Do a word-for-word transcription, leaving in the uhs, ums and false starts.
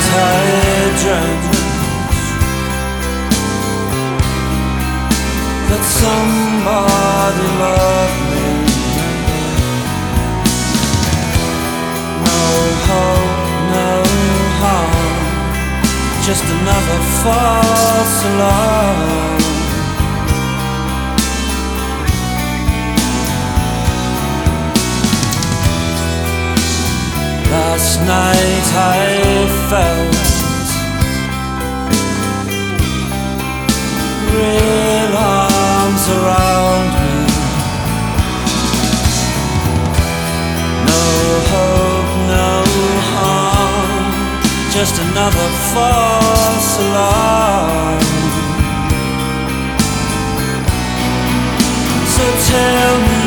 night I dreamt that somebody loved me. No hope, no harm, just another false alarm. Last night I felt real arms around me. No hope, no harm, just another false alarm. So tell me,